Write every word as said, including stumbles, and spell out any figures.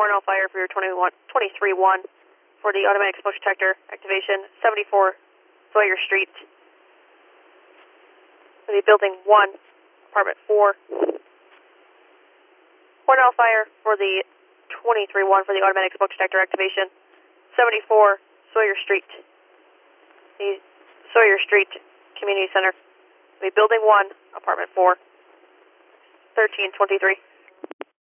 Cornell Fire for your twenty-three one for the automatic smoke detector activation, seventy-four Sawyer Street. For the building one, apartment four. Cornell Fire for the twenty-three one for the automatic smoke detector activation, seventy-four Sawyer Street. The Sawyer Street Community Center. The building one, apartment four, thirteen twenty-three.